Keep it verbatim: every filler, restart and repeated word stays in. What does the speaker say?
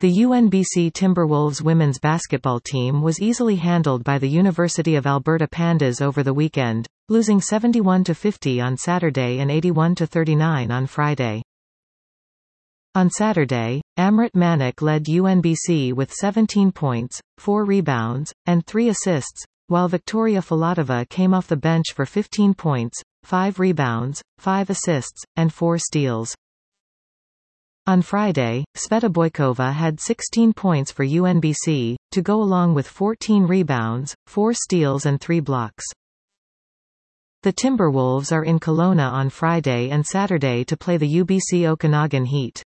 The U N B C Timberwolves women's basketball team was easily handled by the University of Alberta Pandas over the weekend, losing seventy-one to fifty on Saturday and eighty-one to thirty-nine on Friday. On Saturday, Amrit Manik led U N B C with seventeen points, four rebounds, and three assists, while Victoria Filatova came off the bench for fifteen points, five rebounds, five assists, and four steals. On Friday, Sveta Boykova had sixteen points for U N B C, to go along with fourteen rebounds, four steals and three blocks. The Timberwolves are in Kelowna on Friday and Saturday to play the U B C Okanagan Heat.